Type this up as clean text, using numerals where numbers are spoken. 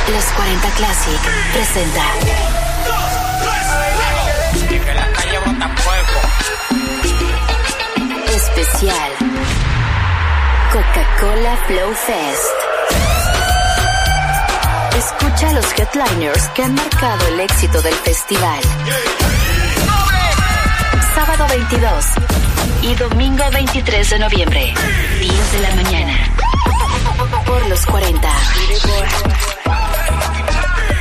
Los 40 Classic presenta. Y que la calle bota fuego. Especial Coca-Cola Flow Fest. Escucha los headliners que han marcado el éxito del festival. Sábado 22 y domingo 23 de noviembre, 10 de la mañana. Por los 40.